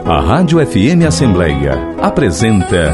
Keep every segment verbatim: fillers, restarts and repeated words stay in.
A Rádio F M Assembleia apresenta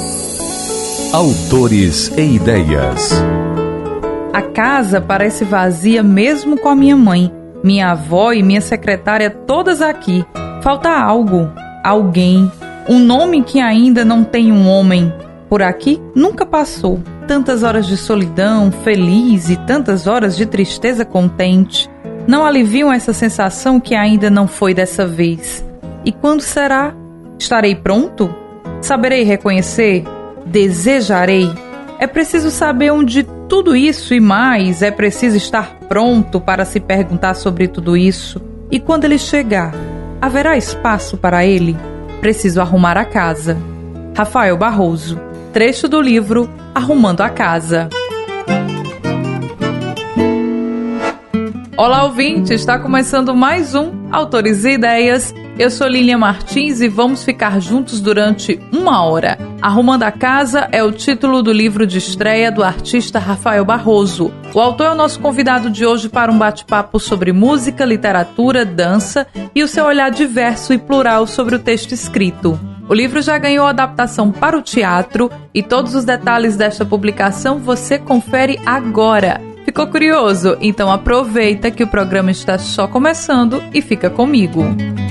Autores e Ideias. A casa parece vazia mesmo com a minha mãe, minha avó e minha secretária todas aqui. Falta algo, alguém, um nome que ainda não tem um homem. Por aqui nunca passou. Tantas horas de solidão, feliz, e tantas horas de tristeza contente. Não aliviam essa sensação que ainda não foi dessa vez. E quando será? Estarei pronto? Saberei reconhecer? Desejarei? É preciso saber onde tudo isso e mais, é preciso estar pronto para se perguntar sobre tudo isso. E quando ele chegar, haverá espaço para ele? Preciso arrumar a casa. Rafael Barroso. Trecho do livro Arrumando a Casa. Olá, ouvinte! Está começando mais um Autores e Ideias. Eu sou Lilian Martins e vamos ficar juntos durante uma hora. Arrumando a Casa é o título do livro de estreia do artista Rafael Barroso. O autor é o nosso convidado de hoje para um bate-papo sobre música, literatura, dança e o seu olhar diverso e plural sobre o texto escrito. O livro já ganhou adaptação para o teatro e todos os detalhes desta publicação você confere agora. Ficou curioso? Então aproveita que o programa está só começando e fica comigo.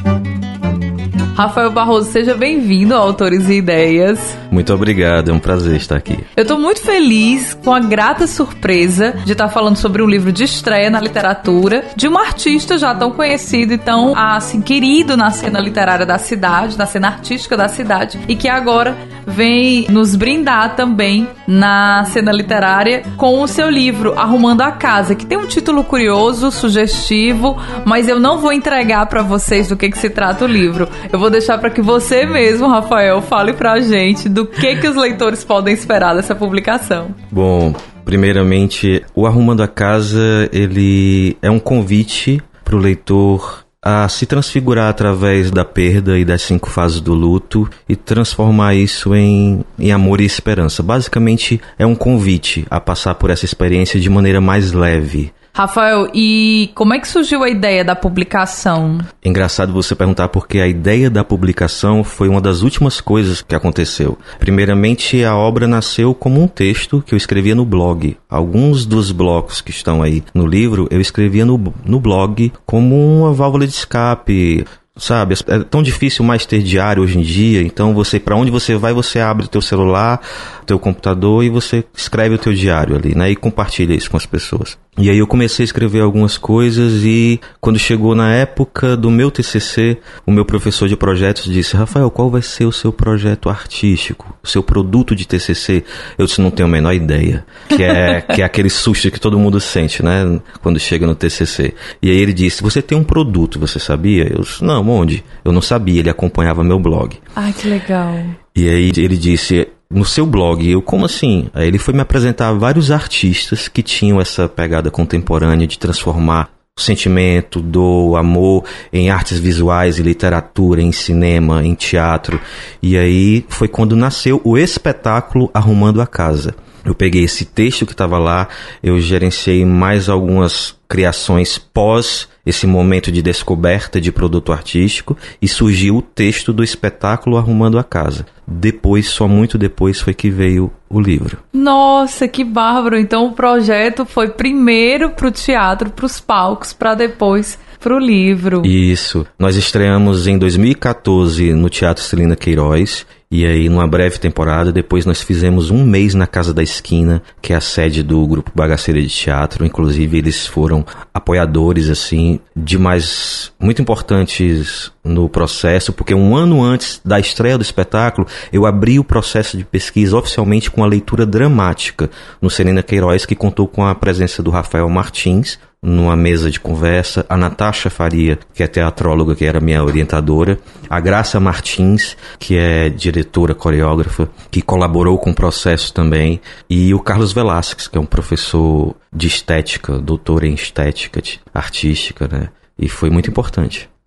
Rafael Barroso, seja bem-vindo ao Autores e Ideias. Muito obrigado, é um prazer estar aqui. Eu estou muito feliz com a grata surpresa de estar falando sobre um livro de estreia na literatura, de um artista já tão conhecido e tão, assim, querido na cena literária da cidade, na cena artística da cidade, e que agora vem nos brindar também na cena literária com o seu livro Arrumando a Casa, que tem um título curioso, sugestivo, mas eu não vou entregar para vocês do que, que se trata o livro. Eu vou deixar para que você mesmo, Rafael, fale pra gente do que, que os leitores podem esperar dessa publicação. Bom, primeiramente, o Arrumando a Casa, ele é um convite para o leitor a se transfigurar através da perda e das cinco fases do luto e transformar isso em, em amor e esperança. Basicamente, é um convite a passar por essa experiência de maneira mais leve. Rafael, e como é que surgiu a ideia da publicação? Engraçado você perguntar, porque a ideia da publicação foi uma das últimas coisas que aconteceu. Primeiramente, a obra nasceu como um texto que eu escrevia no blog. Alguns dos blocos que estão aí no livro, eu escrevia no, no blog como uma válvula de escape. Sabe, é tão difícil mais ter diário hoje em dia, então você, para onde você vai, você abre o teu celular, o teu computador e você escreve o teu diário ali, né, e compartilha isso com as pessoas. E aí eu comecei a escrever algumas coisas e quando chegou na época do meu T C C, o meu professor de projetos disse: Rafael, qual vai ser o seu projeto artístico, o seu produto de T C C? Eu disse: não tenho a menor ideia, que é, que é aquele susto que todo mundo sente, né, quando chega no T C C. E aí ele disse: você tem um produto, você sabia? Eu disse: não, onde? Eu não sabia, ele acompanhava meu blog. Ai, que legal. E aí ele disse: no seu blog. Eu, como assim? Aí ele foi me apresentar vários artistas que tinham essa pegada contemporânea de transformar o sentimento do amor em artes visuais, em literatura, em cinema, em teatro. E aí foi quando nasceu o espetáculo Arrumando a Casa. Eu peguei esse texto que estava lá, eu gerenciei mais algumas criações pós esse momento de descoberta de produto artístico e surgiu o texto do espetáculo Arrumando a Casa. Depois, só muito depois, foi que veio o livro. Nossa, que bárbaro! Então o projeto foi primeiro para o teatro, para os palcos, para depois para o livro. Isso. Nós estreamos em dois mil e catorze no Teatro Celina Queiroz. E aí, numa breve temporada, depois nós fizemos um mês na Casa da Esquina, que é a sede do Grupo Bagaceira de Teatro. Inclusive, eles foram apoiadores, assim, demais, muito importantes no processo, porque um ano antes da estreia do espetáculo, eu abri o processo de pesquisa oficialmente com a leitura dramática no Celina Queiroz, que contou com a presença do Rafael Martins, numa mesa de conversa, a Natasha Faria, que é teatróloga, que era minha orientadora, a Graça Martins, que é diretora, coreógrafa, que colaborou com o processo também, e o Carlos Velasquez, que é um professor de estética, doutor em estética artística, né? E foi muito importante.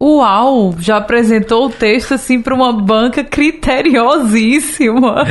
Uau! Já apresentou o texto assim para uma banca criteriosíssima.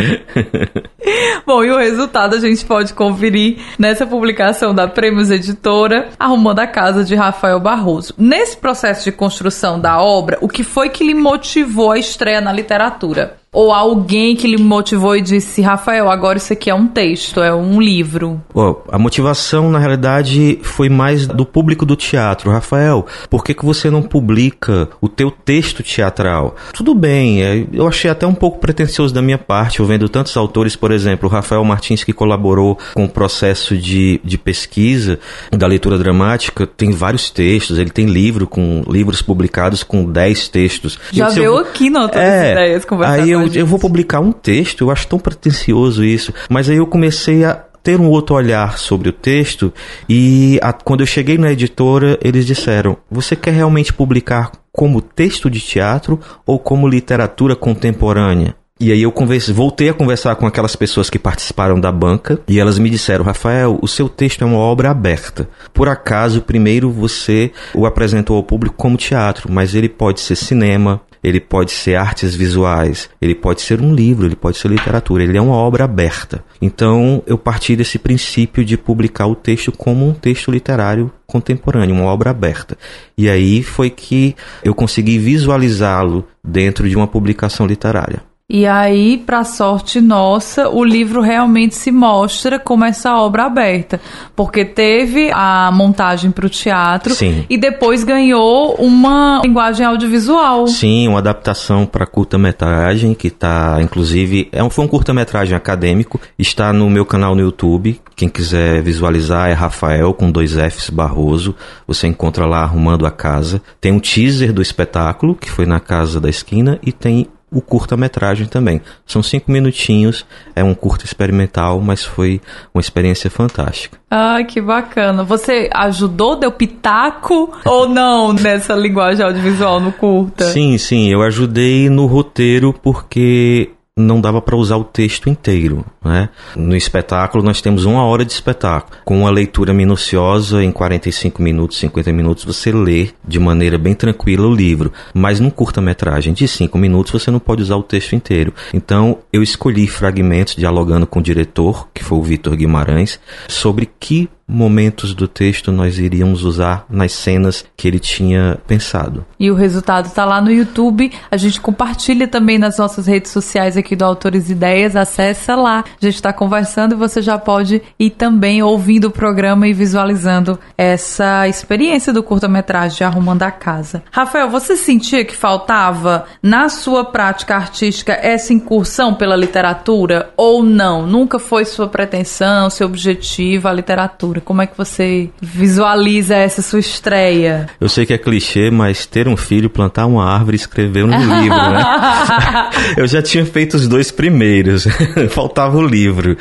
Bom, e o resultado a gente pode conferir nessa publicação da Prêmios Editora, Arrumando a Casa, de Rafael Barroso. Nesse processo de construção da obra, o que foi que lhe motivou a estreia na literatura? Ou alguém que lhe motivou e disse, Rafael, agora isso aqui é um texto, é um livro? Oh, a motivação, na realidade, foi mais do público do teatro. Rafael, por que que você não publica o teu texto teatral? Tudo bem, eu achei até um pouco pretensioso da minha parte, eu vendo tantos autores, por exemplo, o Rafael Martins, que colaborou com o processo de, de pesquisa da leitura dramática, tem vários textos, ele tem livro com, livros publicados com dez textos. Já eu, veio eu, aqui no Outras é, Ideias conversar aí eu Eu, eu vou publicar um texto, eu acho tão pretensioso isso, mas aí eu comecei a ter um outro olhar sobre o texto e a, quando eu cheguei na editora, eles disseram, você quer realmente publicar como texto de teatro ou como literatura contemporânea? E aí eu converse, voltei a conversar com aquelas pessoas que participaram da banca e elas me disseram, Rafael, o seu texto é uma obra aberta. Por acaso, primeiro você o apresentou ao público como teatro, mas ele pode ser cinema, ele pode ser artes visuais, ele pode ser um livro, ele pode ser literatura, ele é uma obra aberta. Então, eu parti desse princípio de publicar o texto como um texto literário contemporâneo, uma obra aberta. E aí foi que eu consegui visualizá-lo dentro de uma publicação literária. E aí, para sorte nossa, o livro realmente se mostra como essa obra aberta. Porque teve a montagem para o teatro. Sim. E depois ganhou uma linguagem audiovisual. Sim, uma adaptação para curta-metragem, que está, inclusive, é um, foi um curta-metragem acadêmico, está no meu canal no YouTube. Quem quiser visualizar é Rafael, com dois Fs, Barroso. Você encontra lá Arrumando a Casa. Tem um teaser do espetáculo, que foi na Casa da Esquina, e tem o curta-metragem também. São cinco minutinhos, é um curta experimental, mas foi uma experiência fantástica. Ai, que bacana. Você ajudou, deu pitaco ou não nessa linguagem audiovisual no curta? Sim, sim, eu ajudei no roteiro porque não dava para usar o texto inteiro, né? No espetáculo nós temos uma hora de espetáculo. Com uma leitura minuciosa, em quarenta e cinco minutos, cinquenta minutos, você lê de maneira bem tranquila o livro. Mas num curta-metragem de cinco minutos, você não pode usar o texto inteiro. Então, eu escolhi fragmentos dialogando com o diretor, que foi o Vitor Guimarães, sobre que momentos do texto nós iríamos usar nas cenas que ele tinha pensado. E o resultado está lá no YouTube. A gente compartilha também nas nossas redes sociais aqui do Autores e Ideias. Acessa lá. A gente está conversando e você já pode ir também ouvindo o programa e visualizando essa experiência do curta-metragem de Arrumando a Casa. Rafael, você sentia que faltava na sua prática artística essa incursão pela literatura ou não? Nunca foi sua pretensão, seu objetivo a literatura? Como é que você visualiza essa sua estreia? Eu sei que é clichê, mas ter um filho, plantar uma árvore e escrever um livro, né? Eu já tinha feito os dois primeiros. Faltava o livro.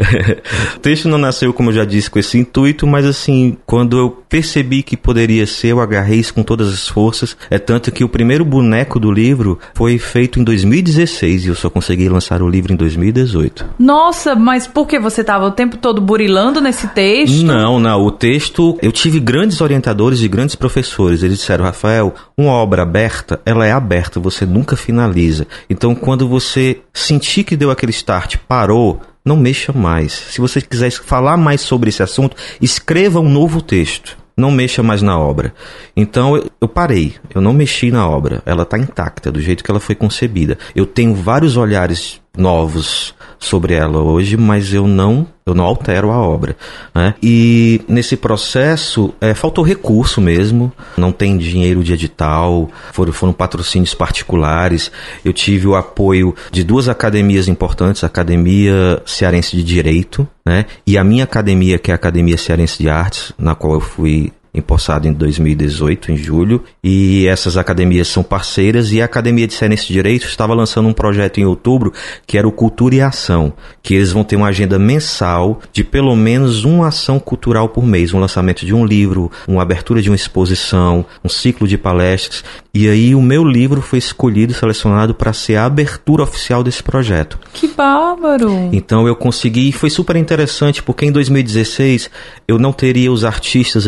O texto não nasceu, como eu já disse, com esse intuito, mas assim, quando eu percebi que poderia ser, eu agarrei isso com todas as forças. É tanto que o primeiro boneco do livro foi feito em dois mil e dezesseis e eu só consegui lançar o livro em dois mil e dezoito. Nossa, mas por que você estava o tempo todo burilando nesse texto? Não, não. O texto, eu tive grandes orientadores e grandes professores. Eles disseram, Rafael, uma obra aberta, ela é aberta, você nunca finaliza. Então, quando você sentir que deu aquele start, parou, não mexa mais. Se você quiser falar mais sobre esse assunto, escreva um novo texto. Não mexa mais na obra. Então, eu, eu parei. Eu não mexi na obra. Ela está intacta, do jeito que ela foi concebida. Eu tenho vários olhares novos sobre ela hoje, mas eu não, eu não altero a obra, né? E nesse processo, é, faltou recurso mesmo. Não tem dinheiro de edital, foram, foram patrocínios particulares. Eu tive o apoio de duas academias importantes, a Academia Cearense de Direito, né? E a minha academia, que é a Academia Cearense de Artes, na qual eu fui empossado em dois mil e dezoito, em julho, e essas academias são parceiras, e a Academia de Cearense de Direito estava lançando um projeto em outubro, que era o Cultura e Ação, que eles vão ter uma agenda mensal de pelo menos uma ação cultural por mês, um lançamento de um livro, uma abertura de uma exposição, um ciclo de palestras, e aí o meu livro foi escolhido, selecionado para ser a abertura oficial desse projeto. Que bárbaro! Então eu consegui, e foi super interessante, porque em dois mil e dezesseis eu não teria os artistas ilustrando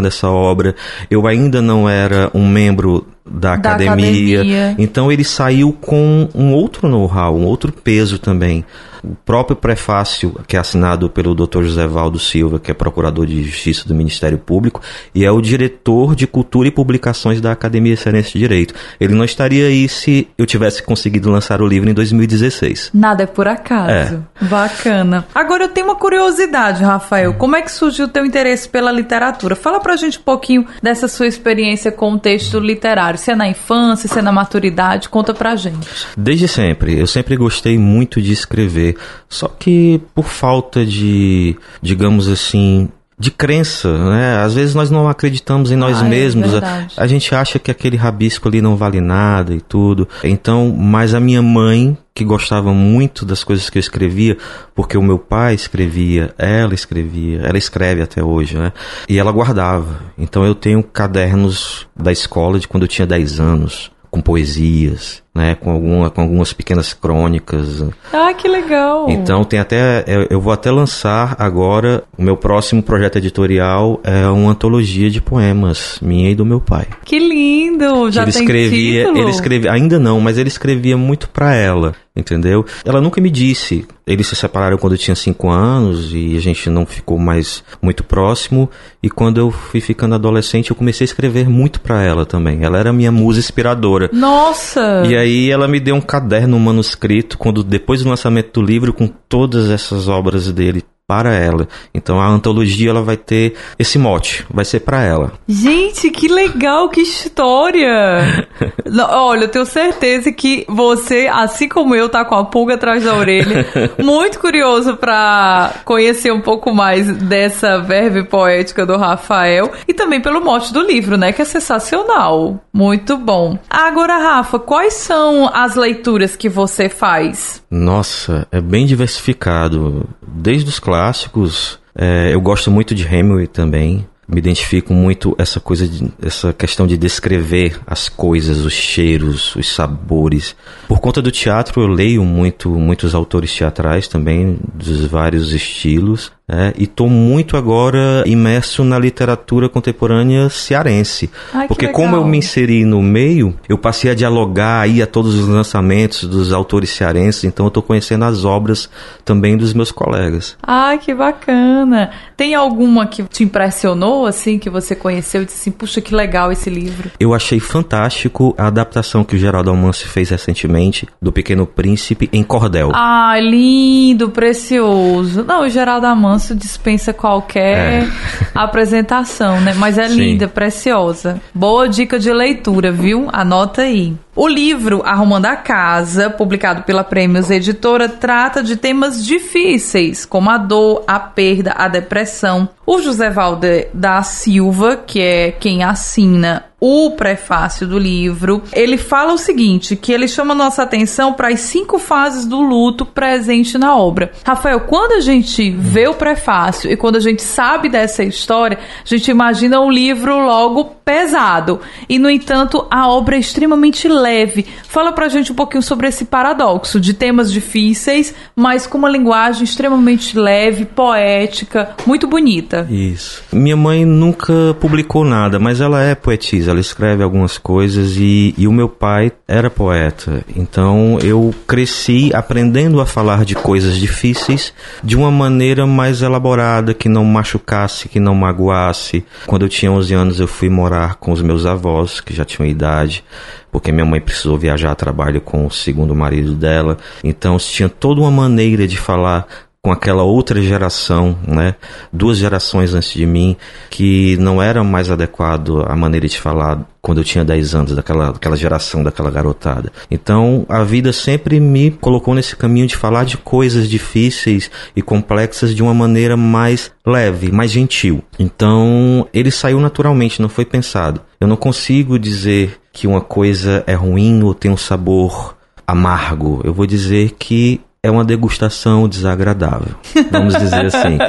essa obra. Eu ainda não era um membro da, da academia, academia, então ele saiu com um outro know-how, um outro peso também. O próprio prefácio, que é assinado pelo doutor José Valdo Silva, que é procurador de Justiça do Ministério Público, e é o diretor de Cultura e Publicações da Academia Cearense de Direito. Ele não estaria aí se eu tivesse conseguido lançar o livro em dois mil e dezesseis. Nada é por acaso. É. Bacana. Agora eu tenho uma curiosidade, Rafael. Como é que surgiu o teu interesse pela literatura? Fala pra gente um pouquinho dessa sua experiência com o texto literário. Se é na infância, se é na maturidade, conta pra gente. Desde sempre. Eu sempre gostei muito de escrever. Só que por falta de, digamos assim, de crença, né? Às vezes nós não acreditamos em nós ah, mesmos. É a, a gente acha que aquele rabisco ali não vale nada e tudo. Então, mas a minha mãe, que gostava muito das coisas que eu escrevia, porque o meu pai escrevia, ela escrevia, ela escreve até hoje, né? E ela guardava. Então eu tenho cadernos da escola de quando eu tinha dez anos, com poesias, né, com, alguma, com algumas pequenas crônicas. Ah, que legal! Então tem até, eu, eu vou até lançar agora, o meu próximo projeto editorial é uma antologia de poemas, minha e do meu pai. Que lindo! Já ele tem escrevia, título? Ele escrevia, ainda não, mas ele escrevia muito pra ela, entendeu? Ela nunca me disse. Eles se separaram quando eu tinha cinco anos e a gente não ficou mais muito próximo. E quando eu fui ficando adolescente, eu comecei a escrever muito pra ela também. Ela era minha musa inspiradora. Nossa! E aí ela me deu um caderno, um manuscrito, quando, depois do lançamento do livro, com todas essas obras dele para ela. Então a antologia ela vai ter esse mote, vai ser para ela. Gente, que legal, que história! Olha, eu tenho certeza que você, assim como eu, tá com a pulga atrás da orelha, muito curioso para conhecer um pouco mais dessa verve poética do Rafael e também pelo mote do livro, né, que é sensacional. Muito bom. Agora, Rafa, quais são as leituras que você faz? Nossa, é bem diversificado. Desde os clássicos, é, eu gosto muito de Hemingway também. Me identifico muito essa coisa, de, essa questão de descrever as coisas, os cheiros, os sabores. Por conta do teatro, eu leio muito, muitos autores teatrais também, dos vários estilos. É, e estou muito agora imerso na literatura contemporânea cearense. Ai, porque que como eu me inseri no meio, eu passei a dialogar aí a todos os lançamentos dos autores cearenses, então eu estou conhecendo as obras também dos meus colegas. Ai, que bacana! Tem alguma que te impressionou, assim, que você conheceu e disse assim, puxa, que legal esse livro? Eu achei fantástico a adaptação que o Geraldo Almanci fez recentemente do Pequeno Príncipe em cordel. Ah, lindo, precioso. Não, o Geraldo Almanci dispensa qualquer é. apresentação, né? Mas é linda, sim, preciosa. Boa dica de leitura, viu? Anota aí. O livro Arrumando a Casa, publicado pela Prêmios Editora, trata de temas difíceis, como a dor, a perda, a depressão. O José Valdo da Silva, que é quem assina o prefácio do livro, ele fala o seguinte, que ele chama nossa atenção para as cinco fases do luto presente na obra. Rafael, quando a gente vê o prefácio e quando a gente sabe dessa história, a gente imagina um livro logo pesado. E, no entanto, a obra é extremamente leve. Fala pra gente um pouquinho sobre esse paradoxo de temas difíceis, mas com uma linguagem extremamente leve, poética, muito bonita. Isso. Minha mãe nunca publicou nada, mas ela é poetisa. Ela escreve algumas coisas e, e o meu pai era poeta. Então eu cresci aprendendo a falar de coisas difíceis de uma maneira mais elaborada, que não machucasse, que não magoasse. Quando eu tinha onze anos eu fui morar com os meus avós, que já tinham idade, porque minha mãe precisou viajar a trabalho com o segundo marido dela. Então tinha toda uma maneira de falar com aquela outra geração, né? Duas gerações antes de mim, que não era mais adequado a maneira de falar quando eu tinha dez anos, daquela, daquela geração, daquela garotada. Então, a vida sempre me colocou nesse caminho de falar de coisas difíceis e complexas de uma maneira mais leve, mais gentil. Então, ele saiu naturalmente, não foi pensado. Eu não consigo dizer que uma coisa é ruim ou tem um sabor amargo. Eu vou dizer que é uma degustação desagradável, vamos dizer assim.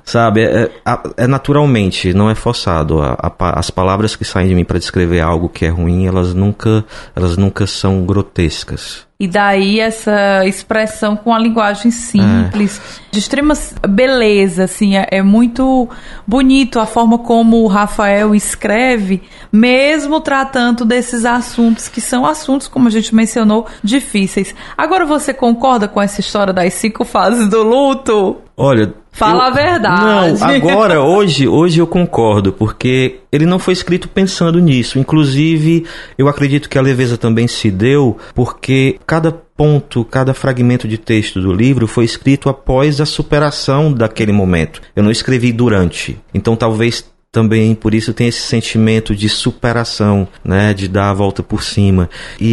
Sabe, é, é, é naturalmente, não é forçado. A, a, as palavras que saem de mim para descrever algo que é ruim, elas nunca, elas nunca são grotescas. E daí essa expressão com a linguagem simples, é. de extrema beleza, assim, é, é muito bonito a forma como o Rafael escreve, mesmo tratando desses assuntos que são assuntos, como a gente mencionou, difíceis. Agora você concorda com essa história das cinco fases do luto? Olha... Fala eu, a verdade. Não, agora, hoje, hoje eu concordo, porque ele não foi escrito pensando nisso. Inclusive, eu acredito que a leveza também se deu porque cada ponto, cada fragmento de texto do livro foi escrito após a superação daquele momento. Eu não escrevi durante. Então, talvez... também por isso tem esse sentimento de superação, né, de dar a volta por cima.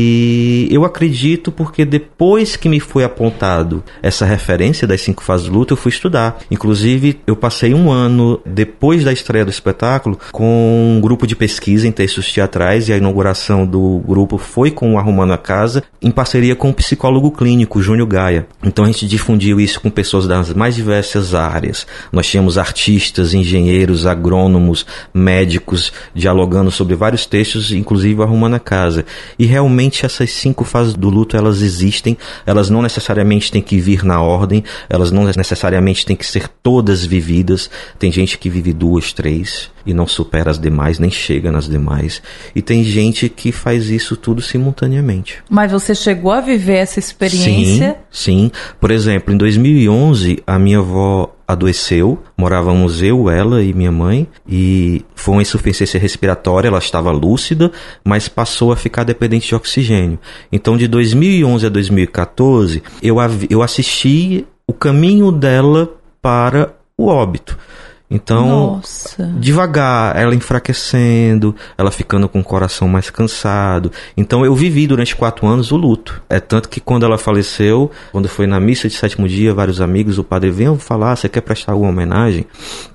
E eu acredito porque depois que me foi apontado essa referência das cinco fases do luto, eu fui estudar. Inclusive, eu passei um ano depois da estreia do espetáculo com um grupo de pesquisa em textos teatrais, e a inauguração do grupo foi com o Arrumando a Casa, em parceria com o psicólogo clínico Júnior Gaia. Então a gente difundiu isso com pessoas das mais diversas áreas. Nós tínhamos artistas, engenheiros, agrônomos, médicos, dialogando sobre vários textos, inclusive Arrumando a Casa. E realmente essas cinco fases do luto, elas existem, elas não necessariamente têm que vir na ordem, elas não necessariamente têm que ser todas vividas. Tem gente que vive duas, três e não supera as demais, nem chega nas demais. E tem gente que faz isso tudo simultaneamente. Mas você chegou a viver essa experiência? Sim, sim. Por exemplo, em dois mil e onze, a minha avó adoeceu, morávamos eu, ela e minha mãe, e foi uma insuficiência respiratória, ela estava lúcida, mas passou a ficar dependente de oxigênio. Então, de dois mil e onze a dois mil e catorze, eu, eu assisti o caminho dela para o óbito. Então, Nossa. devagar, ela enfraquecendo, ela ficando com o coração mais cansado. Então, eu vivi durante quatro anos o luto. É tanto que quando ela faleceu, quando foi na missa de sétimo dia, vários amigos, o padre veio falar, você quer prestar alguma homenagem?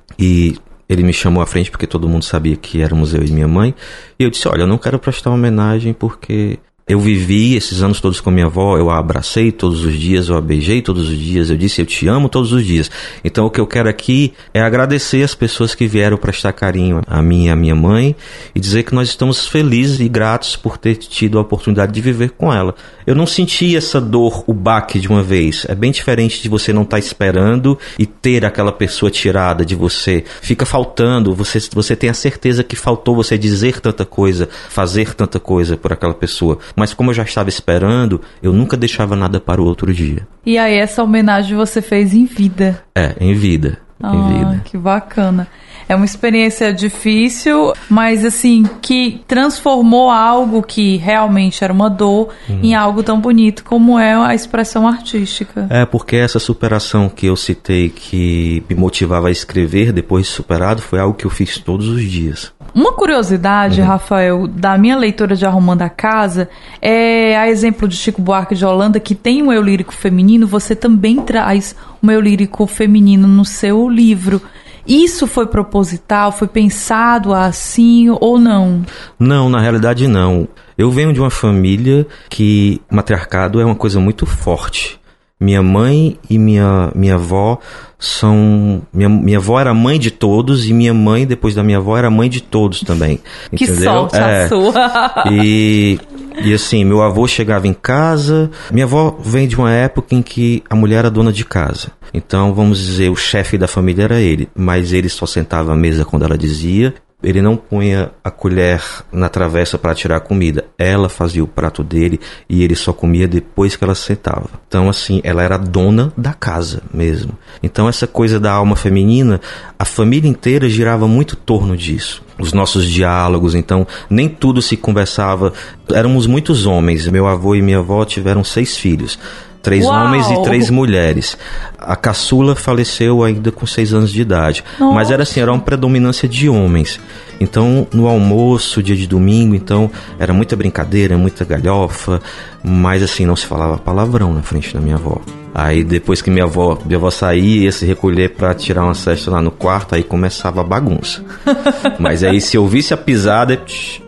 E ele me chamou à frente porque todo mundo sabia que éramos eu e minha mãe. E eu disse, olha, eu não quero prestar homenagem porque... eu vivi esses anos todos com minha avó, eu a abracei todos os dias, eu a beijei todos os dias, eu disse eu te amo todos os dias. Então o que eu quero aqui é agradecer as pessoas que vieram prestar carinho a mim e a minha mãe e dizer que nós estamos felizes e gratos por ter tido a oportunidade de viver com ela. Eu não senti essa dor, o baque de uma vez. É bem diferente de você não estar esperando e ter aquela pessoa tirada de você. Fica faltando, você, você tem a certeza que faltou você dizer tanta coisa, fazer tanta coisa por aquela pessoa. Mas como eu já estava esperando, eu nunca deixava nada para o outro dia. E aí essa homenagem você fez em vida? É, em vida. Ah, em vida. Que bacana. É uma experiência difícil, mas assim, que transformou algo que realmente era uma dor hum. em algo tão bonito como é a expressão artística. É, porque essa superação que eu citei, que me motivava a escrever depois de superado, foi algo que eu fiz todos os dias. Uma curiosidade, uhum. Rafael, da minha leitura de Arrumando a Casa, é a exemplo de Chico Buarque de Holanda, que tem um eu lírico feminino, você também traz um eu lírico feminino no seu livro. Isso foi proposital? Foi pensado assim ou não? Não, na realidade não. Eu venho de uma família que o matriarcado é uma coisa muito forte. Minha mãe e minha, minha avó são... Minha, minha avó era mãe de todos e minha mãe, depois da minha avó, era mãe de todos também. Que entendeu? sorte é, a sua! E, e assim, meu avô chegava em casa... Minha avó vem de uma época em que a mulher era dona de casa. Então, vamos dizer, o chefe da família era ele. Mas ele só sentava à mesa quando ela dizia... Ele não punha a colher na travessa para tirar a comida. Ela fazia o prato dele e ele só comia depois que ela sentava. Então, assim, ela era dona da casa mesmo. Então, essa coisa da alma feminina, a família inteira girava muito em torno disso. Os nossos diálogos, então, nem tudo se conversava. Éramos muitos homens. Meu avô e minha avó tiveram seis filhos. Três Uau. homens e três mulheres. A caçula faleceu ainda com seis anos de idade. Nossa. Mas era assim, era uma predominância de homens. Então, no almoço, dia de domingo, então, era muita brincadeira, muita galhofa. Mas assim, não se falava palavrão na frente da minha avó. Aí depois que minha avó, minha avó saía, ia se recolher para tirar uma cesta lá no quarto, aí começava a bagunça. Mas aí se eu ouvisse a pisada...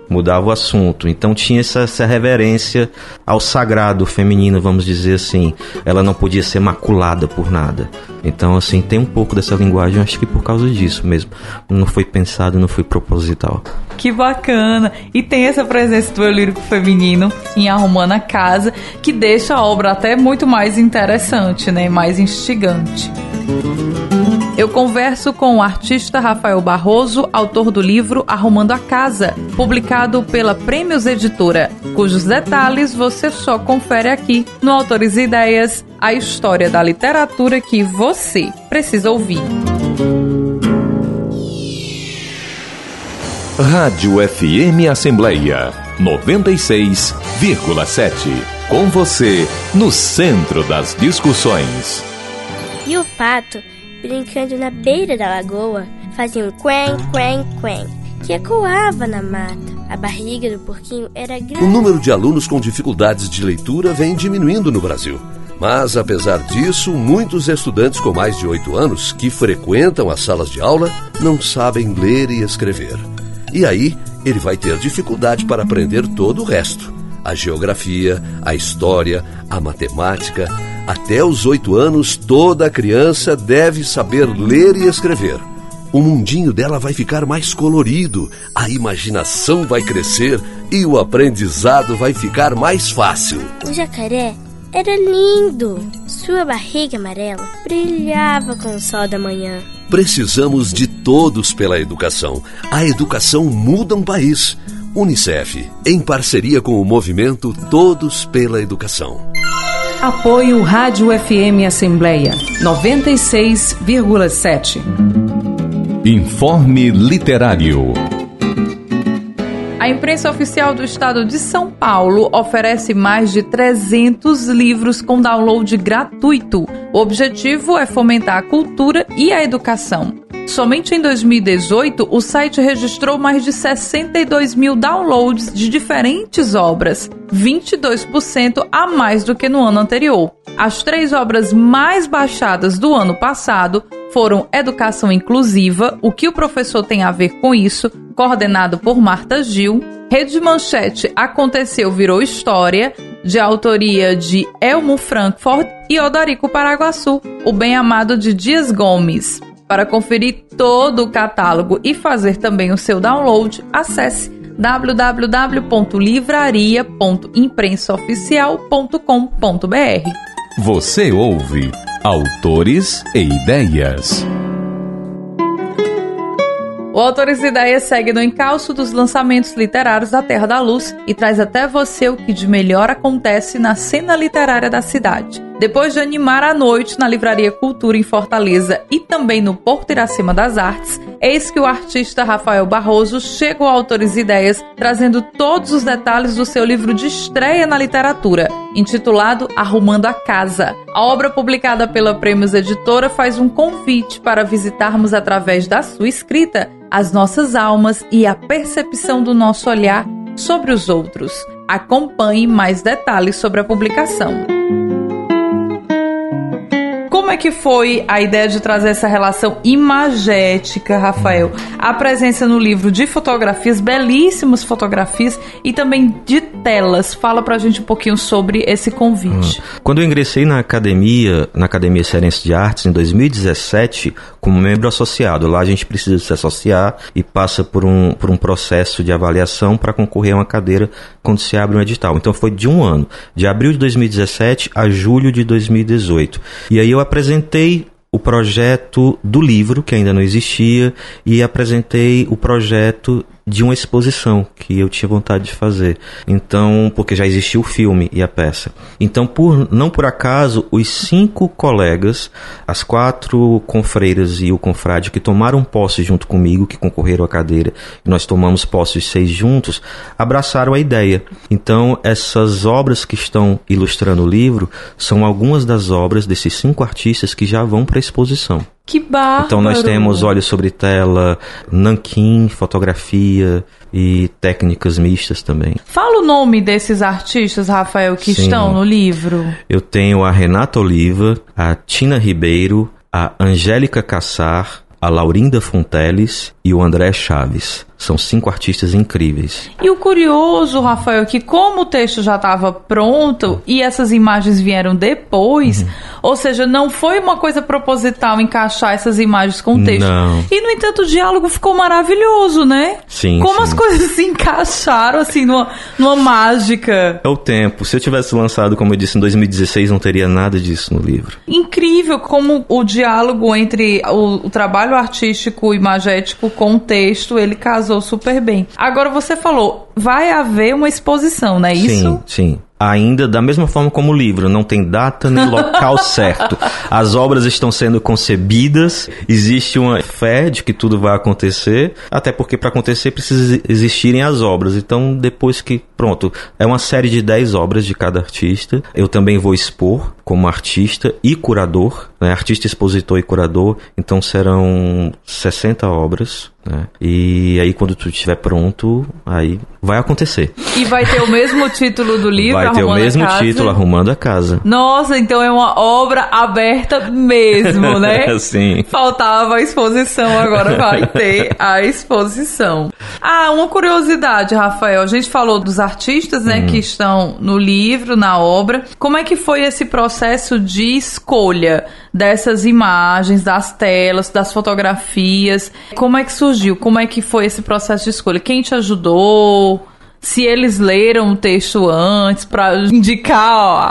mudava o assunto. Então tinha essa, essa reverência ao sagrado feminino, vamos dizer assim. Ela não podia ser maculada por nada. Então, assim, tem um pouco dessa linguagem, acho que por causa disso mesmo. Não foi pensado, não foi proposital. Que bacana! E tem essa presença do eu lírico feminino em Arrumando a Casa, que deixa a obra até muito mais interessante, né? Mais instigante. Eu converso com o artista Rafael Barroso, autor do livro Arrumando a Casa, publicado pela Prêmios Editora, cujos detalhes você só confere aqui no Autores e Ideias, a história da literatura que você precisa ouvir. Rádio F M Assembleia noventa e seis vírgula sete. Com você, no centro das discussões. E o pato, brincando na beira da lagoa, fazia um quen, quen, quen, que ecoava na mata. A barriga do porquinho era grande. O número de alunos com dificuldades de leitura vem diminuindo no Brasil. Mas, apesar disso, muitos estudantes com mais de oito anos que frequentam as salas de aula não sabem ler e escrever. E aí, ele vai ter dificuldade para aprender todo o resto. A geografia, a história, a matemática. Até os oito anos, toda criança deve saber ler e escrever. O mundinho dela vai ficar mais colorido, a imaginação vai crescer e o aprendizado vai ficar mais fácil. O jacaré era lindo. Sua barriga amarela brilhava com o sol da manhã. Precisamos de todos pela educação. A educação muda um país. Unicef, em parceria com o movimento Todos pela Educação. Apoio Rádio F M Assembleia noventa e seis vírgula sete. Informe Literário. A imprensa oficial do estado de São Paulo oferece mais de trezentos livros com download gratuito. O objetivo é fomentar a cultura e a educação. Somente em dois mil e dezoito, o site registrou mais de sessenta e dois mil downloads de diferentes obras, vinte e dois por cento a mais do que no ano anterior. As três obras mais baixadas do ano passado foram Educação Inclusiva, O que o Professor tem a ver com isso, coordenado por Marta Gil, Rede Manchete, Aconteceu, Virou História, de autoria de Elmo Frankfurt, e Odorico Paraguaçu, O Bem Amado de Dias Gomes. Para conferir todo o catálogo e fazer também o seu download, acesse w w w ponto livraria ponto imprensa oficial ponto com ponto b r. Você ouve Autores e Ideias. O Autores e Ideias segue no encalço dos lançamentos literários da Terra da Luz e traz até você o que de melhor acontece na cena literária da cidade. Depois de animar a noite na Livraria Cultura em Fortaleza e também no Porto Iracema das Artes, eis que o artista Rafael Barroso chega ao Autores e Ideias trazendo todos os detalhes do seu livro de estreia na literatura, intitulado Arrumando a Casa. A obra publicada pela Prêmios Editora faz um convite para visitarmos através da sua escrita as nossas almas e a percepção do nosso olhar sobre os outros. Acompanhe mais detalhes sobre a publicação. Como é que foi a ideia de trazer essa relação imagética, Rafael? A presença no livro de fotografias, belíssimas fotografias, e também de telas. Fala pra gente um pouquinho sobre esse convite. Hum. Quando eu ingressei na academia, na Academia Cearense de Artes, em dois mil e dezessete, como membro associado, lá a gente precisa se associar e passa por um, por um processo de avaliação para concorrer a uma cadeira quando se abre um edital. Então foi de um ano, de abril de dois mil e dezessete a julho de dois mil e dezoito. E aí eu apresentei o projeto do livro, que ainda não existia, e apresentei o projeto de uma exposição que eu tinha vontade de fazer. Então, porque já existia o filme e a peça. Então, por, não por acaso, os cinco colegas, as quatro confreiras e o confrade que tomaram posse junto comigo, que concorreram à cadeira, e nós tomamos posse os seis juntos, abraçaram a ideia. Então, essas obras que estão ilustrando o livro são algumas das obras desses cinco artistas que já vão para a exposição. Que bárbaro! Então nós temos Olhos sobre Tela, nanquim, fotografia e técnicas mistas também. Fala o nome desses artistas, Rafael, que Sim. estão no livro. Eu tenho a Renata Oliva, a Tina Ribeiro, a Angélica Cassar, a Laurinda Fonteles e o André Chaves. São cinco artistas incríveis. E o curioso, Rafael, é que como o texto já estava pronto e essas imagens vieram depois, uhum. ou seja, não foi uma coisa proposital encaixar essas imagens com o texto. Não. E, no entanto, o diálogo ficou maravilhoso, né? Sim, Como sim. as coisas se encaixaram, assim, numa, numa mágica. É o tempo. Se eu tivesse lançado, como eu disse, em dois mil e dezesseis, não teria nada disso no livro. Incrível como o diálogo entre o, o trabalho artístico e imagético com o texto, ele casou super bem. Agora você falou, vai haver uma exposição, não é isso? Sim, sim. Ainda da mesma forma como o livro, não tem data nem local certo. As obras estão sendo concebidas, existe uma fé de que tudo vai acontecer, até porque para acontecer precisa existirem as obras. Então, depois que, pronto, é uma série de dez obras de cada artista. Eu também vou expor como artista e curador, né? Artista, expositor e curador. Então serão sessenta obras, né? E aí quando tudo estiver pronto, aí vai acontecer. E vai ter o mesmo título do livro, vai ter o mesmo título, Arrumando a Casa. Nossa, então é uma obra aberta mesmo, né? Sim. Faltava a exposição, agora vai ter a exposição. Ah, uma curiosidade, Rafael. A gente falou dos artistas, né, hum. que estão no livro, na obra. Como é que foi esse processo de escolha dessas imagens, das telas, das fotografias? Como é que surgiu? Como é que foi esse processo de escolha? Quem te ajudou? Se eles leram o texto antes para indicar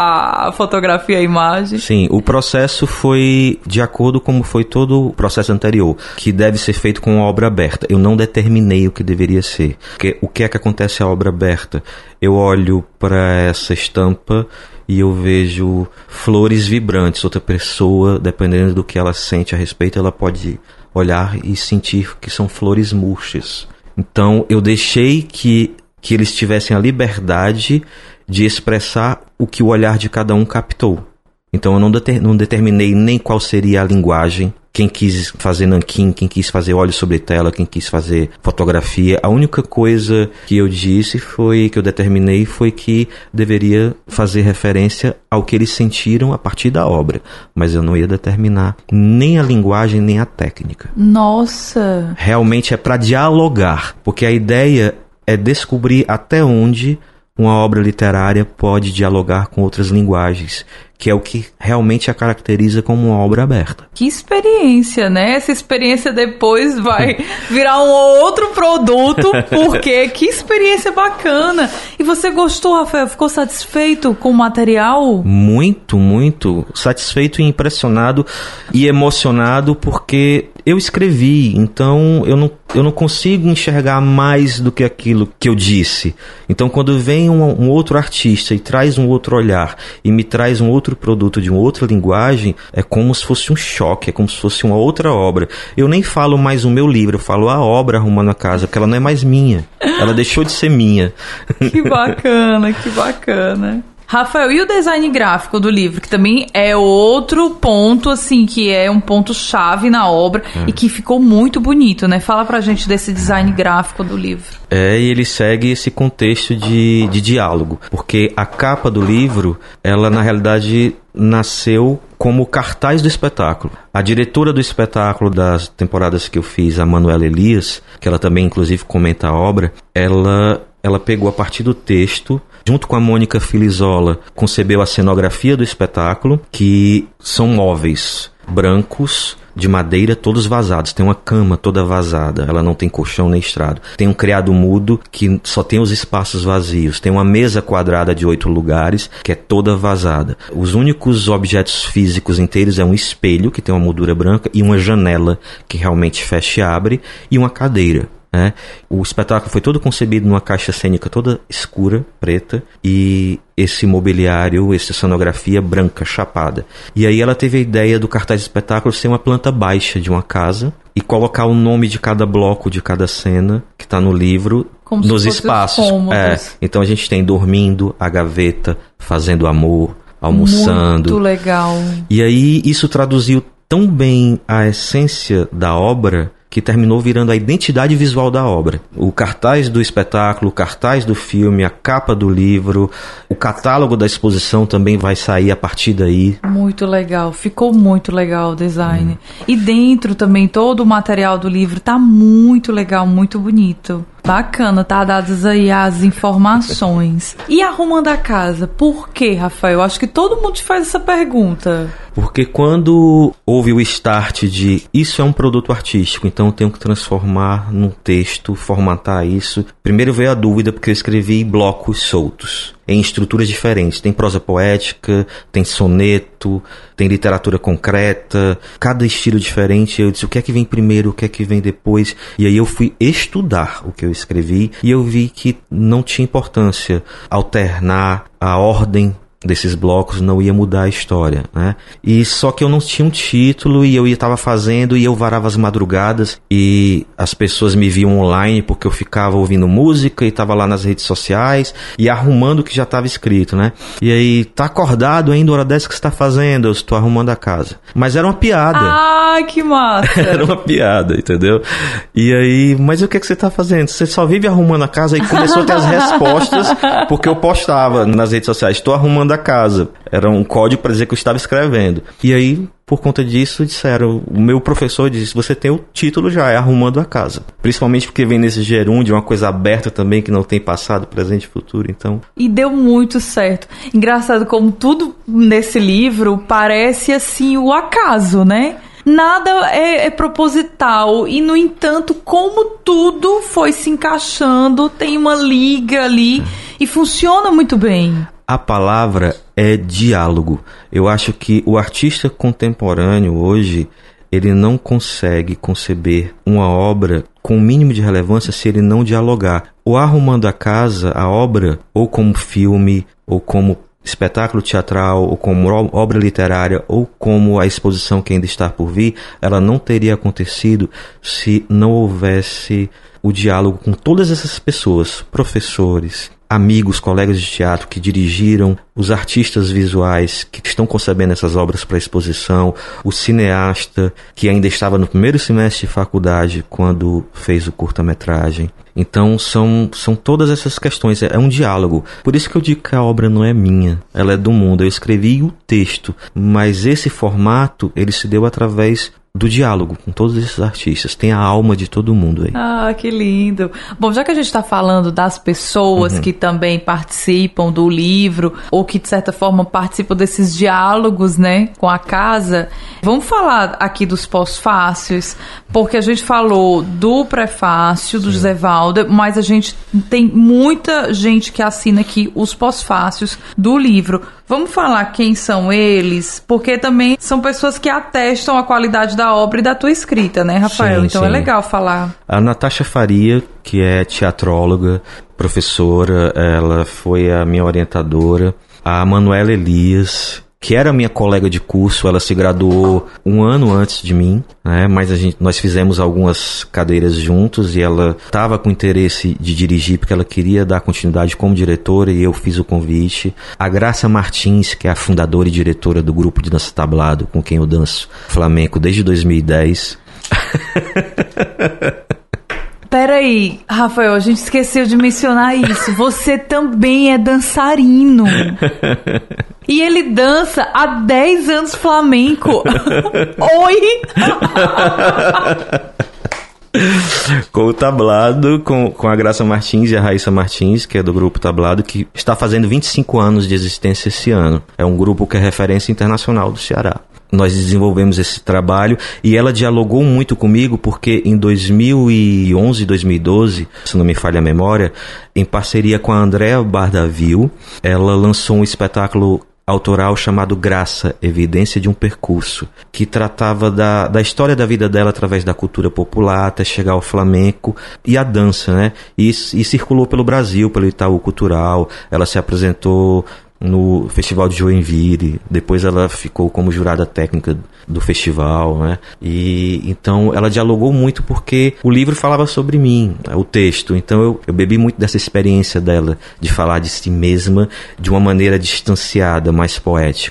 a fotografia e a imagem? Sim, o processo foi de acordo como foi todo o processo anterior, que deve ser feito com a obra aberta. Eu não determinei o que deveria ser. Porque o que é que acontece à obra aberta? Eu olho para essa estampa e eu vejo flores vibrantes. Outra pessoa, dependendo do que ela sente a respeito, ela pode olhar e sentir que são flores murchas. Então, eu deixei que, que eles tivessem a liberdade de expressar o que o olhar de cada um captou. Então, eu não, deter, não determinei nem qual seria a linguagem. Quem quis fazer nanquim, quem quis fazer óleo sobre tela, quem quis fazer fotografia. A única coisa que eu disse foi, que eu determinei, foi que deveria fazer referência ao que eles sentiram a partir da obra. Mas eu não ia determinar nem a linguagem, nem a técnica. Nossa! Realmente é para dialogar, porque a ideia é descobrir até onde uma obra literária pode dialogar com outras linguagens, que é o que realmente a caracteriza como uma obra aberta. Que experiência, né? Essa experiência depois vai virar um outro produto, porque que experiência bacana. E você gostou, Rafael? Ficou satisfeito com o material? Muito, muito. Satisfeito e impressionado e emocionado, porque eu escrevi, então eu não, eu não consigo enxergar mais do que aquilo que eu disse. Então, quando vem um, um outro artista e traz um outro olhar e me traz um outro produto de uma outra linguagem, é como se fosse um choque, é como se fosse uma outra obra. Eu nem falo mais o meu livro, eu falo a obra Arrumando a Casa, porque ela não é mais minha. Ela deixou de ser minha. Que bacana, que bacana. Rafael, e o design gráfico do livro, que também é outro ponto, assim, que é um ponto-chave na obra é. e que ficou muito bonito, né? Fala pra gente desse design gráfico do livro. É, e ele segue esse contexto de, de diálogo, porque a capa do livro, ela na realidade nasceu como cartaz do espetáculo. A diretora do espetáculo das temporadas que eu fiz, a Manuela Elias, que ela também inclusive comenta a obra, ela... Ela pegou a partir do texto, junto com a Mônica Filizola, concebeu a cenografia do espetáculo, que são móveis brancos, de madeira, todos vazados. Tem uma cama toda vazada, ela não tem colchão nem estrado. Tem um criado mudo, que só tem os espaços vazios. Tem uma mesa quadrada de oito lugares, que é toda vazada. Os únicos objetos físicos inteiros é um espelho, que tem uma moldura branca, e uma janela, que realmente fecha e abre, e uma cadeira. É, o espetáculo foi todo concebido numa caixa cênica toda escura, preta, e esse mobiliário, essa cenografia branca, chapada. E aí ela teve a ideia do cartaz de espetáculo ser uma planta baixa de uma casa e colocar o nome de cada bloco, de cada cena que está no livro, como nos espaços. É, então a gente tem dormindo, a gaveta, fazendo amor, almoçando. Muito legal. E aí isso traduziu tão bem a essência da obra que terminou virando a identidade visual da obra. O cartaz do espetáculo, o cartaz do filme, a capa do livro, o catálogo da exposição também vai sair a partir daí. Muito legal, ficou muito legal o design. Hum. E dentro também, todo o material do livro tá muito legal, muito bonito. Bacana, tá dadas aí as informações. E arrumando a casa, por quê, Rafael? Acho que todo mundo te faz essa pergunta. Porque quando houve o start de isso é um produto artístico, então eu tenho que transformar num texto, formatar isso. Primeiro veio a dúvida, porque eu escrevi blocos soltos, em estruturas diferentes. Tem prosa poética, tem soneto, tem literatura concreta, cada estilo diferente. Eu disse, o que é que vem primeiro, o que é que vem depois? E aí eu fui estudar o que eu escrevi e eu vi que não tinha importância alternar a ordem desses blocos, não ia mudar a história, né? E só que eu não tinha um título e eu estava fazendo e eu varava as madrugadas e as pessoas me viam online porque eu ficava ouvindo música e estava lá nas redes sociais e arrumando o que já estava escrito, né? E aí, tá acordado ainda, hora dessa que você tá fazendo? Eu estou arrumando a casa. Mas era uma piada. Ah, que massa! Era uma piada, entendeu? E aí, mas o que é que você tá fazendo? Você só vive arrumando a casa e começou a ter as respostas porque eu postava nas redes sociais, estou arrumando da casa. Era um código para dizer que eu estava escrevendo. E aí, por conta disso, disseram, o meu professor disse, você tem o título já, é Arrumando a Casa. Principalmente porque vem nesse gerúndio, uma coisa aberta também, que não tem passado, presente e futuro, então... E deu muito certo. Engraçado como tudo nesse livro parece, assim, o acaso, né? Nada é, é proposital e, no entanto, como tudo foi se encaixando, tem uma liga ali e funciona muito bem. A palavra é diálogo. Eu acho que o artista contemporâneo hoje, ele não consegue conceber uma obra com o mínimo de relevância se ele não dialogar. O Arrumando a Casa, a obra, ou como filme, ou como espetáculo teatral, ou como obra literária, ou como a exposição que ainda está por vir, ela não teria acontecido se não houvesse o diálogo com todas essas pessoas, professores, amigos, colegas de teatro que dirigiram, os artistas visuais que estão concebendo essas obras para exposição, o cineasta que ainda estava no primeiro semestre de faculdade quando fez o curta-metragem. Então são, são todas essas questões, é um diálogo. Por isso que eu digo que a obra não é minha, ela é do mundo. Eu escrevi o texto, mas esse formato ele se deu através do diálogo com todos esses artistas. Tem a alma de todo mundo aí. Ah, que lindo. Bom, já que a gente está falando das pessoas uhum. que também participam do livro, ou que de certa forma participam desses diálogos, né, com a casa, vamos falar aqui dos pós-fácios, porque a gente falou do prefácio, do Sim. José Valder, mas a gente tem muita gente que assina aqui os pós-fácios do livro. Vamos falar quem são eles, porque também são pessoas que atestam a qualidade da obra e da tua escrita, né, Rafael? Sim, então sim. É legal falar. A Natasha Faria, que é teatróloga, professora, ela foi a minha orientadora. A Manuela Elias, que era minha colega de curso, ela se graduou um ano antes de mim, né? Mas a gente, nós fizemos algumas cadeiras juntos e ela estava com interesse de dirigir porque ela queria dar continuidade como diretora e eu fiz o convite. A Graça Martins, que é a fundadora e diretora do grupo de dança tablado, com quem eu danço flamenco desde dois mil e dez. Peraí, Rafael, a gente esqueceu de mencionar isso. Você também é dançarino. E ele dança há dez anos flamenco. Oi! Com o tablado, com, com a Graça Martins e a Raíssa Martins, que é do grupo Tablado, que está fazendo vinte e cinco anos de existência esse ano. É um grupo que é referência internacional do Ceará. Nós desenvolvemos esse trabalho e ela dialogou muito comigo porque em dois mil e onze, dois mil e doze, se não me falha a memória, em parceria com a Andréa Bardavil, ela lançou um espetáculo autoral chamado Graça, Evidência de um Percurso, que tratava da, da história da vida dela através da cultura popular até chegar ao flamenco e a dança, né? E, e circulou pelo Brasil, pelo Itaú Cultural, ela se apresentou no Festival de Joinville, depois ela ficou como jurada técnica do festival, né? E então ela dialogou muito porque o livro falava sobre mim, o texto, então eu, eu bebi muito dessa experiência dela de falar de si mesma de uma maneira distanciada, mais poética.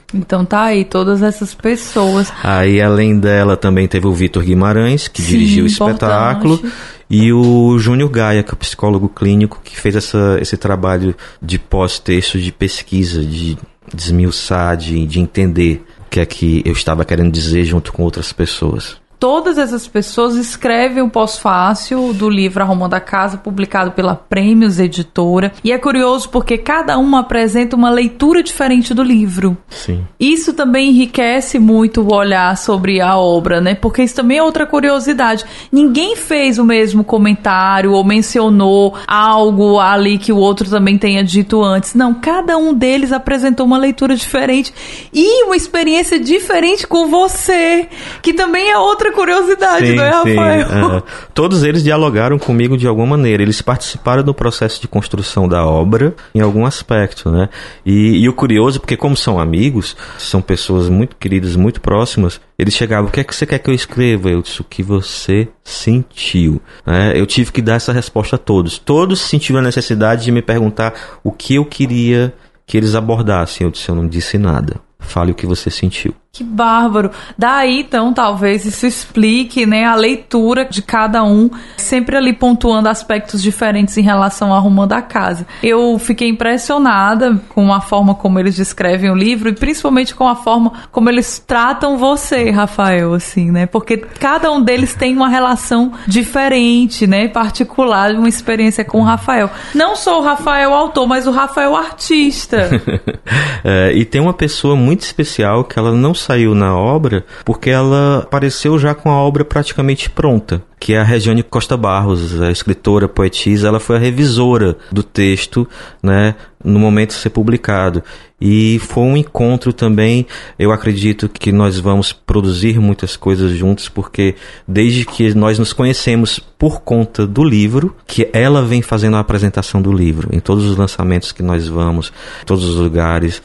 Então tá aí, todas essas pessoas. Aí, além dela, também teve o Vitor Guimarães, que Sim, dirigiu o espetáculo. Importante. E o Júnior Gaia, que é o psicólogo clínico, que fez essa, esse trabalho de pós-texto, de pesquisa, de desmiuçar, de, de entender o que é que eu estava querendo dizer junto com outras pessoas. Todas essas pessoas escrevem o pós-fácil do livro Arrumando a Casa, publicado pela Prêmios Editora. E é curioso porque cada uma apresenta uma leitura diferente do livro. Sim. Isso também enriquece muito o olhar sobre a obra, né? Porque isso também é outra curiosidade. Ninguém fez o mesmo comentário ou mencionou algo ali que o outro também tenha dito antes. Não, cada um deles apresentou uma leitura diferente e uma experiência diferente com você, que também é outra curiosidade, sim, não é, Rafael? Sim. Uh, todos eles dialogaram comigo de alguma maneira. Eles participaram do processo de construção da obra em algum aspecto, né? E, e o curioso, porque como são amigos, são pessoas muito queridas, muito próximas, eles chegavam, o que é que você quer que eu escreva? Eu disse, o que você sentiu. Né? Eu tive que dar essa resposta a todos. Todos sentiram a necessidade de me perguntar o que eu queria que eles abordassem. Eu disse, eu não disse nada. Fale o que você sentiu. Que bárbaro. Daí, então, talvez isso explique, né, a leitura de cada um, sempre ali pontuando aspectos diferentes em relação a Arrumando a Casa. Eu fiquei impressionada com a forma como eles descrevem o livro e principalmente com a forma como eles tratam você, Rafael, assim, né? Porque cada um deles tem uma relação diferente, né, particular, uma experiência com o Rafael. Não só o Rafael autor, mas o Rafael artista. É, e tem uma pessoa muito especial que ela não saiu na obra porque ela apareceu já com a obra praticamente pronta, que é a Regiane Costa Barros, a escritora, poetisa. Ela foi a revisora do texto, né, no momento de ser publicado. E foi um encontro também. Eu acredito que nós vamos produzir muitas coisas juntos, porque desde que nós nos conhecemos por conta do livro, que ela vem fazendo a apresentação do livro em todos os lançamentos que nós vamos, em todos os lugares,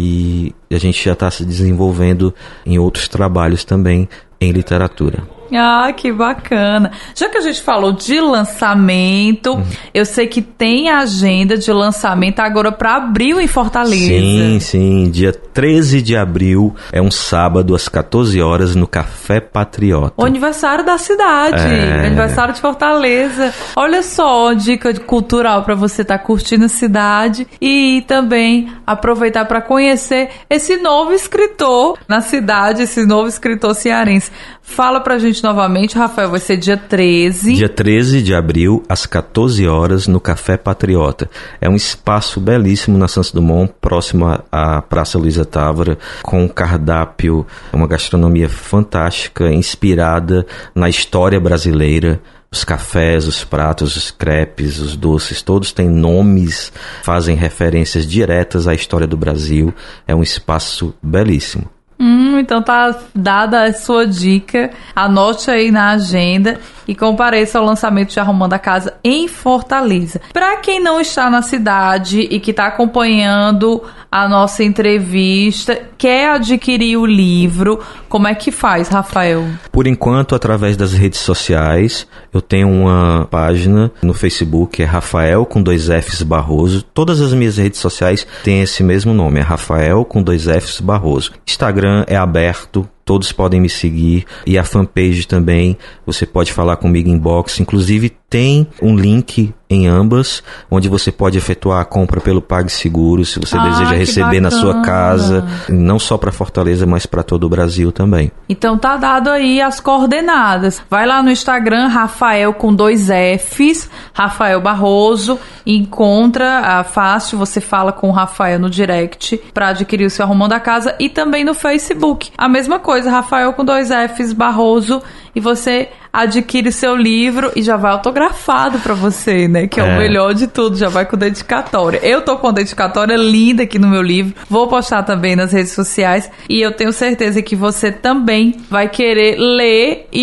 e a gente já está se desenvolvendo em outros trabalhos também em literatura. Ah, que bacana. Já que a gente falou de lançamento, uhum. eu sei que tem agenda de lançamento agora para abril em Fortaleza. Sim, sim. Dia treze de abril, é um sábado, às quatorze horas, no Café Patriota. O aniversário da cidade, é... aniversário de Fortaleza. Olha só, dica cultural para você estar tá curtindo a cidade e também aproveitar para conhecer esse novo escritor na cidade, esse novo escritor cearense. Fala pra gente novamente, Rafael, vai ser dia treze. Dia treze de abril, às quatorze horas, no Café Patriota. É um espaço belíssimo na Santos Dumont, próximo à Praça Luiza Távora, com um cardápio, uma gastronomia fantástica, inspirada na história brasileira. Os cafés, os pratos, os crepes, os doces, todos têm nomes, fazem referências diretas à história do Brasil. É um espaço belíssimo. Hum, então tá dada a sua dica, anote aí na agenda e compareça ao lançamento de Arrumando a Casa em Fortaleza. Para quem não está na cidade e que está acompanhando a nossa entrevista, quer adquirir o livro, como é que faz, Rafael? Por enquanto, através das redes sociais, eu tenho uma página no Facebook, é Rafael com dois F's Barroso. Todas as minhas redes sociais têm esse mesmo nome, é Rafael com dois F's Barroso. Instagram é aberto, todos podem me seguir, e a fanpage também, você pode falar comigo em inbox, inclusive tem um link em ambas, onde você pode efetuar a compra pelo PagSeguro, se você ah, deseja receber bacana. Na sua casa, não só para Fortaleza, mas para todo o Brasil também. Então tá dado aí as coordenadas. Vai lá no Instagram, Rafael com dois F's, Rafael Barroso, encontra a fácil, você fala com o Rafael no direct para adquirir o seu Arrumando a Casa, e também no Facebook. A mesma coisa, Rafael com dois F's Barroso, e você adquire seu livro e já vai autografado pra você, né? Que é, é o melhor de tudo, já vai com dedicatória. Eu tô com dedicatória linda aqui no meu livro, vou postar também nas redes sociais, e eu tenho certeza que você também vai querer ler e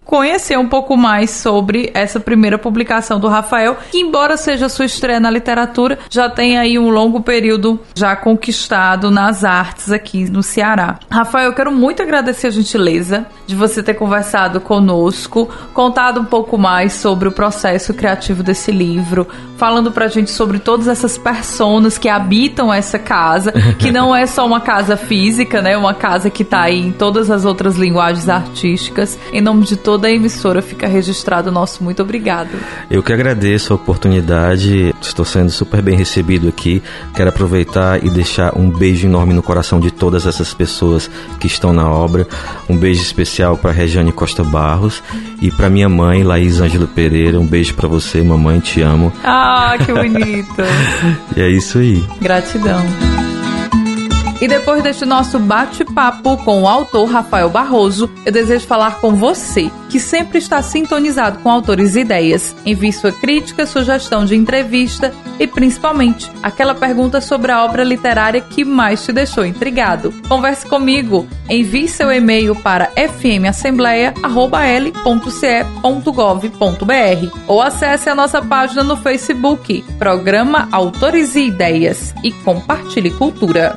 conhecer um pouco mais sobre essa primeira publicação do Rafael, que embora seja sua estreia na literatura, já tem aí um longo período já conquistado nas artes aqui no Ceará. Rafael, eu quero muito agradecer a gentileza de você ter conversado conosco, contado um pouco mais sobre o processo criativo desse livro, falando pra gente sobre todas essas personas que habitam essa casa, que não é só uma casa física, né? Uma casa que tá aí em todas as outras linguagens artísticas. Em nome de toda a emissora fica registrado o nosso muito obrigado. Eu que agradeço a oportunidade, estou sendo super bem recebido aqui. Quero aproveitar e deixar um beijo enorme no coração de todas essas pessoas que estão na obra. Um beijo especial para Regiane Costa Barros e para minha mãe, Laís Ângelo Pereira. Um beijo para você, mamãe, te amo. Ah, que bonito. E é isso aí. Gratidão. E depois deste nosso bate-papo com o autor Rafael Barroso, eu desejo falar com você, que sempre está sintonizado com Autores e Ideias. Envie sua crítica, sugestão de entrevista e, principalmente, aquela pergunta sobre a obra literária que mais te deixou intrigado. Converse comigo. Envie seu e-mail para f m assembleia arroba l ponto c e ponto gov ponto b r ou acesse a nossa página no Facebook, Programa Autores e Ideias, e compartilhe cultura.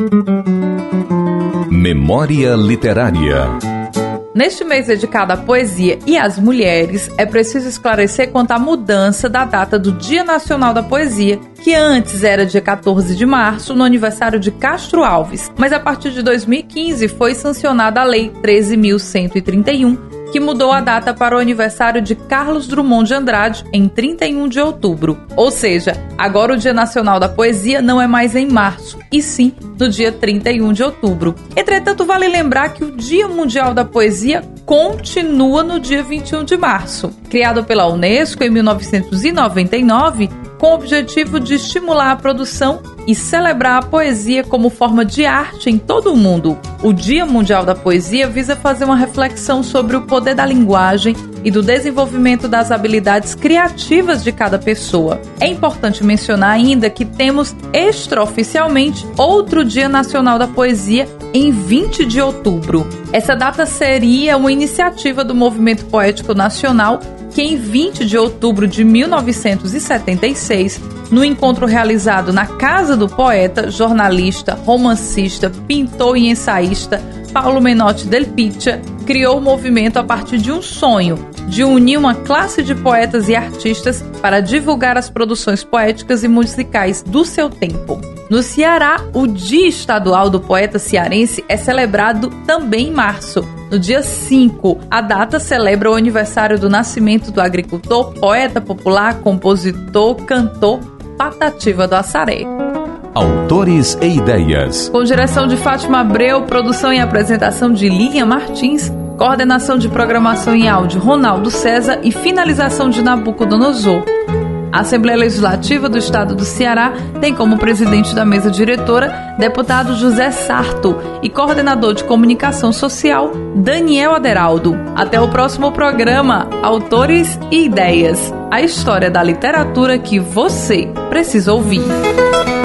Memória Literária. Neste mês dedicado à poesia e às mulheres, é preciso esclarecer quanto à mudança da data do Dia Nacional da Poesia, que antes era dia quatorze de março, no aniversário de Castro Alves, mas a partir de dois mil e quinze foi sancionada a Lei treze mil cento e trinta e um, que mudou a data para o aniversário de Carlos Drummond de Andrade em trinta e um de outubro. Ou seja, agora o Dia Nacional da Poesia não é mais em março, e sim no dia trinta e um de outubro. Entretanto, vale lembrar que o Dia Mundial da Poesia continua no dia vinte e um de março. Criado pela Unesco em mil novecentos e noventa e nove, com o objetivo de estimular a produção e celebrar a poesia como forma de arte em todo o mundo. O Dia Mundial da Poesia visa fazer uma reflexão sobre o poder da linguagem e do desenvolvimento das habilidades criativas de cada pessoa. É importante mencionar ainda que temos extraoficialmente outro Dia Nacional da Poesia em vinte de outubro. Essa data seria uma iniciativa do Movimento Poético Nacional que em vinte de outubro de mil novecentos e setenta e seis, no encontro realizado na Casa do Poeta, jornalista, romancista, pintor e ensaísta Paulo Menotti del Picchia criou o movimento a partir de um sonho de unir uma classe de poetas e artistas para divulgar as produções poéticas e musicais do seu tempo. No Ceará, o Dia Estadual do Poeta Cearense é celebrado também em março. No dia cinco, a data celebra o aniversário do nascimento do agricultor, poeta popular, compositor, cantor Patativa do Assaré. Autores e Ideias. Com direção de Fátima Abreu, produção e apresentação de Lilian Martins, coordenação de programação em áudio Ronaldo César e finalização de Nabucodonosor. A Assembleia Legislativa do Estado do Ceará tem como presidente da mesa diretora deputado José Sarto e coordenador de comunicação social Daniel Aderaldo. Até o próximo programa Autores e Ideias, a história da literatura que você precisa ouvir.